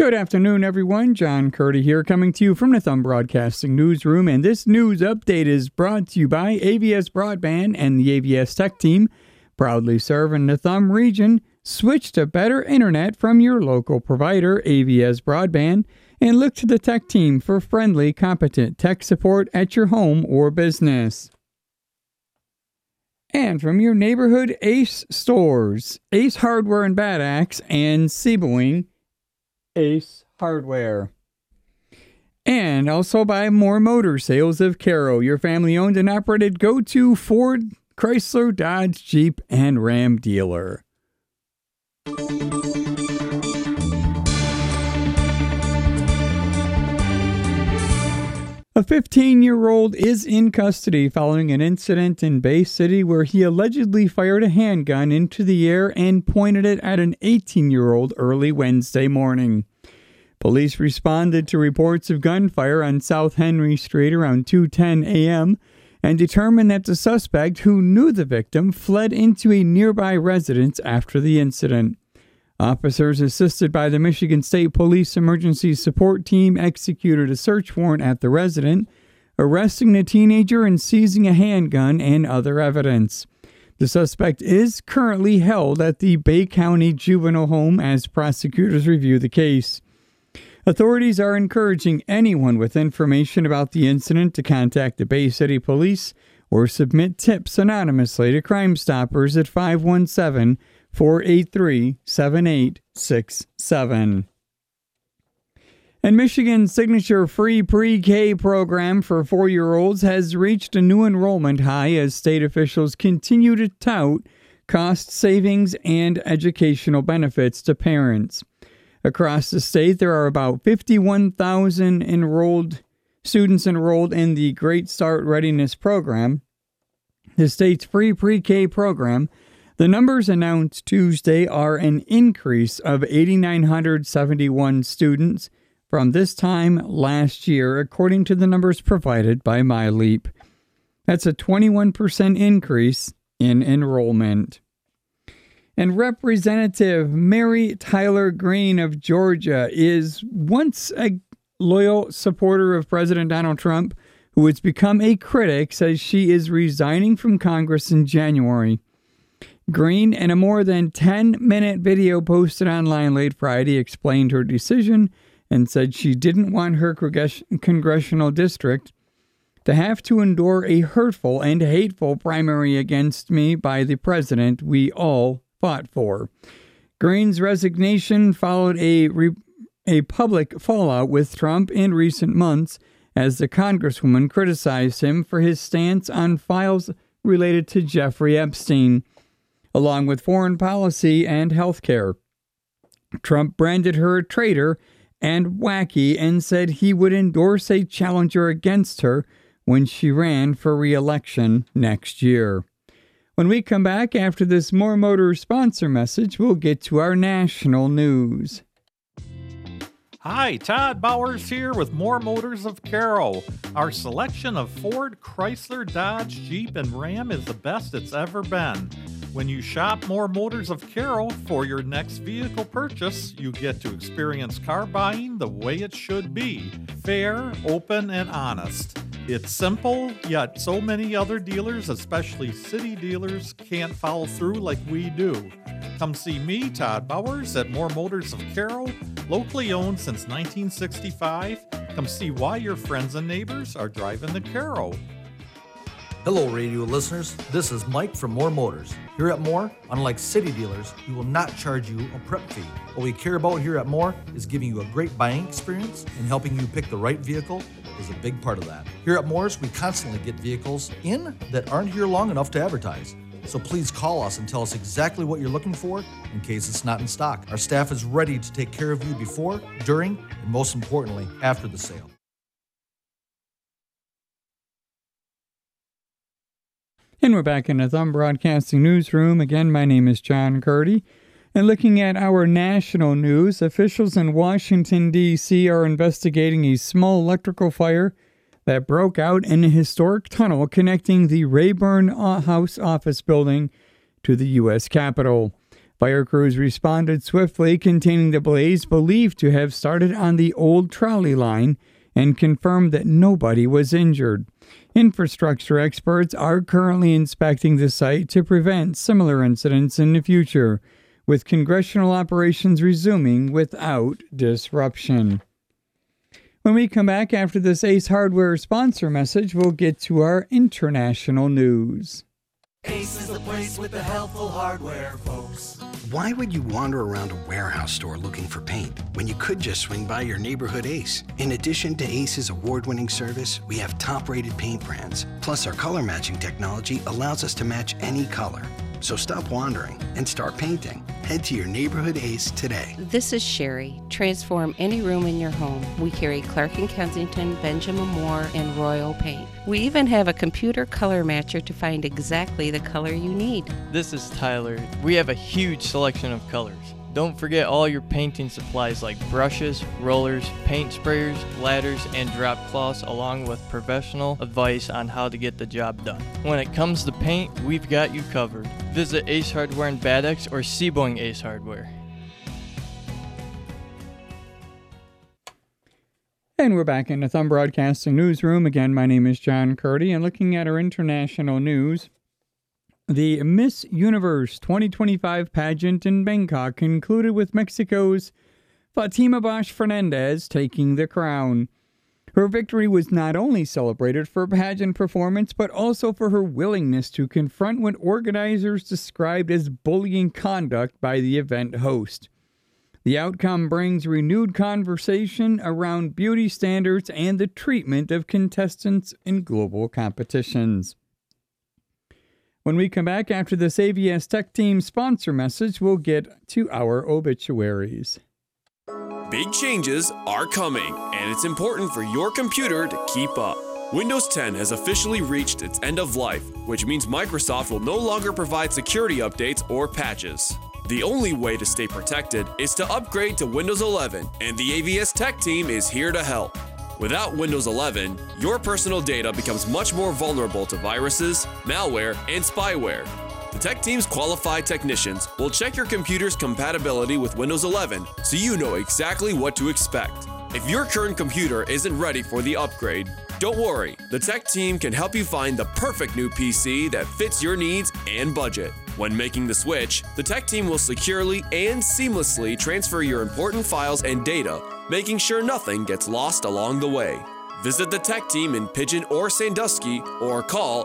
Good afternoon, everyone. John Curdy here, coming to you from the Thumb Broadcasting Newsroom, and this news update is brought to you by AVS Broadband and the AVS Tech Team, proudly serving the Thumb region. Switch to better internet from your local provider, AVS Broadband, and look to the Tech Team for friendly, competent tech support at your home or business. And from your neighborhood Ace stores, Ace Hardware and Bad Axe, and Sebring Ace Hardware. And also by More Motor Sales of Caro, your family-owned and operated go-to Ford, Chrysler, Dodge, Jeep, and Ram dealer. A 15-year-old is in custody following an incident in Bay City where he allegedly fired a handgun into the air and pointed it at an 18-year-old early Wednesday morning. Police responded to reports of gunfire on South Henry Street around 2:10 a.m. and determined that the suspect, who knew the victim, fled into a nearby residence after the incident. Officers assisted by the Michigan State Police Emergency Support Team executed a search warrant at the residence, arresting the teenager and seizing a handgun and other evidence. The suspect is currently held at the Bay County Juvenile Home as prosecutors review the case. Authorities are encouraging anyone with information about the incident to contact the Bay City Police or submit tips anonymously to Crime Stoppers at 517-483-7867. And Michigan's signature free pre-K program for 4-year-olds has reached a new enrollment high as state officials continue to tout cost savings and educational benefits to parents. Across the state, there are about 51,000 students enrolled in the Great Start Readiness Program, the state's free pre-K program. The numbers announced Tuesday are an increase of 8,971 students from this time last year, according to the numbers provided by MyLeap. That's a 21% increase in enrollment. And Representative Mary Tyler Greene of Georgia is once a loyal supporter of President Donald Trump, who has become a critic, says she is resigning from Congress in January. Greene, in a more than 10-minute video posted online late Friday, explained her decision and said she didn't want her congressional district to have to endure a hurtful and hateful primary against me by the president we all fought for. Greene's resignation followed a public fallout with Trump in recent months as the congresswoman criticized him for his stance on files related to Jeffrey Epstein, along with foreign policy and health care. Trump branded her a traitor and wacky and said he would endorse a challenger against her when she ran for re-election next year. When we come back after this More Motors sponsor message, we'll get to our national news. Hi, Todd Bowers here with More Motors of Caro. Our selection of Ford, Chrysler, Dodge, Jeep, and Ram is the best it's ever been. When you shop More Motors of Caro for your next vehicle purchase, you get to experience car buying the way it should be. Fair, open, and honest. It's simple, yet so many other dealers, especially city dealers, can't follow through like we do. Come see me, Todd Bowers, at More Motors of Caro, locally owned since 1965. Come see why your friends and neighbors are driving the Caro. Hello, radio listeners. This is Mike from More Motors. Here at More, unlike city dealers, we will not charge you a prep fee. What we care about here at More is giving you a great buying experience, and helping you pick the right vehicle is a big part of that. Here at Moore's, we constantly get vehicles in that aren't here long enough to advertise. So please call us and tell us exactly what you're looking for in case it's not in stock. Our staff is ready to take care of you before, during, and most importantly, after the sale. And we're back in the Thumb Broadcasting Newsroom. Again, my name is John Curdy. And looking at our national news, officials in Washington, D.C. are investigating a small electrical fire that broke out in a historic tunnel connecting the Rayburn House office building to the U.S. Capitol. Fire crews responded swiftly, containing the blaze believed to have started on the old trolley line, and confirmed that nobody was injured. Infrastructure experts are currently inspecting the site to prevent similar incidents in the future, with congressional operations resuming without disruption. When we come back after this Ace Hardware sponsor message, we'll get to our international news. Ace is the place with the helpful hardware, folks. Why would you wander around a warehouse store looking for paint when you could just swing by your neighborhood Ace? In addition to Ace's award-winning service, we have top-rated paint brands. Plus, our color matching technology allows us to match any color. So stop wandering and start painting. Head to your neighborhood Ace today. This is Sherry. Transform any room in your home. We carry Clark & Kensington, Benjamin Moore, and Royal Paint. We even have a computer color matcher to find exactly the color you need. This is Tyler. We have a huge selection of colors. Don't forget all your painting supplies like brushes, rollers, paint sprayers, ladders, and drop cloths, along with professional advice on how to get the job done. When it comes to paint, we've got you covered. Visit Ace Hardware in Bad Axe or Seaboing Ace Hardware. And we're back in the Thumb Broadcasting Newsroom. Again, my name is John Curdy, and looking at our international news, the Miss Universe 2025 pageant in Bangkok concluded with Mexico's Fatima Bosch Fernandez taking the crown. Her victory was not only celebrated for pageant performance, but also for her willingness to confront what organizers described as bullying conduct by the event host. The outcome brings renewed conversation around beauty standards and the treatment of contestants in global competitions. When we come back after this AVS Tech Team sponsor message, we'll get to our obituaries. Big changes are coming, and it's important for your computer to keep up. Windows 10 has officially reached its end of life, which means Microsoft will no longer provide security updates or patches. The only way to stay protected is to upgrade to Windows 11, and the AVS Tech Team is here to help. Without Windows 11, your personal data becomes much more vulnerable to viruses, malware, and spyware. The Tech Team's qualified technicians will check your computer's compatibility with Windows 11 so you know exactly what to expect. If your current computer isn't ready for the upgrade, don't worry. The Tech Team can help you find the perfect new PC that fits your needs and budget. When making the switch, the Tech Team will securely and seamlessly transfer your important files and data, making sure nothing gets lost along the way. Visit the Tech Team in Pigeon or Sandusky or call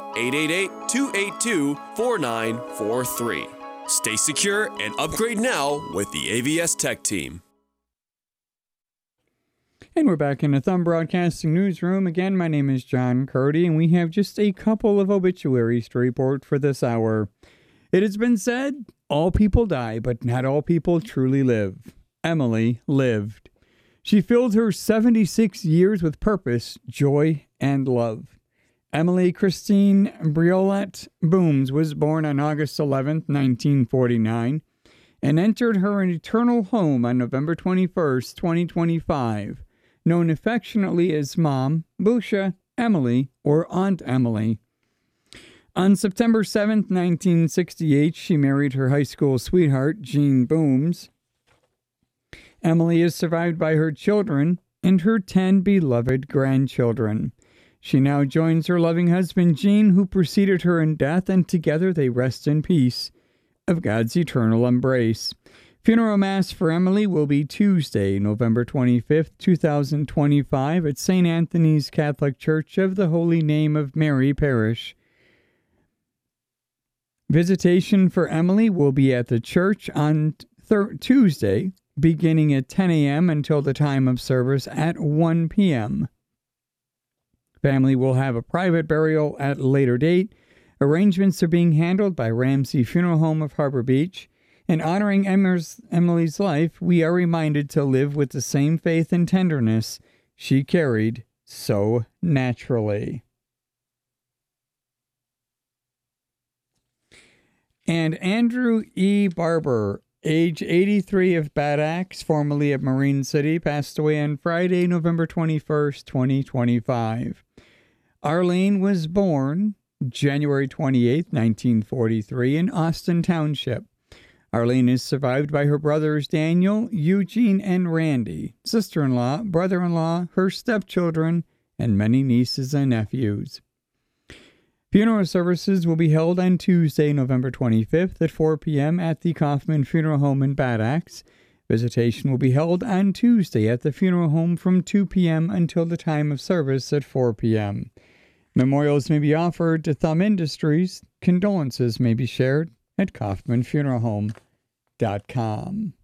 888-282-4943. Stay secure and upgrade now with the AVS Tech Team. And we're back in the Thumb Broadcasting Newsroom. Again, my name is John Curdy, and we have just a couple of obituaries to report for this hour. It has been said, all people die, but not all people truly live. Emily lived. She filled her 76 years with purpose, joy, and love. Emily Christine Briolette Booms was born on August 11, 1949, and entered her eternal home on November 21, 2025, known affectionately as Mom, Busha, Emily, or Aunt Emily. On September 7, 1968, she married her high school sweetheart, Jean Booms. Emily is survived by her children and her 10 beloved grandchildren. She now joins her loving husband, Gene, who preceded her in death, and together they rest in peace of God's eternal embrace. Funeral Mass for Emily will be Tuesday, November 25th, 2025 at St. Anthony's Catholic Church of the Holy Name of Mary Parish. Visitation for Emily will be at the church on Tuesday, beginning at 10 a.m. until the time of service at 1 p.m. Family will have a private burial at a later date. Arrangements are being handled by Ramsey Funeral Home of Harbor Beach. In honoring Emily's life, we are reminded to live with the same faith and tenderness she carried so naturally. And Andrew E. Barber, age 83 of Bad Axe, formerly of Marine City, passed away on Friday, November 21st, 2025. Arlene was born January 28, 1943, in Austin Township. Arlene is survived by her brothers Daniel, Eugene, and Randy, sister-in-law, brother-in-law, her stepchildren, and many nieces and nephews. Funeral services will be held on Tuesday, November 25th at 4 p.m. at the Kaufman Funeral Home in Bad Axe. Visitation will be held on Tuesday at the funeral home from 2 p.m. until the time of service at 4 p.m. Memorials may be offered to Thumb Industries. Condolences may be shared at KaufmanFuneralHome.com.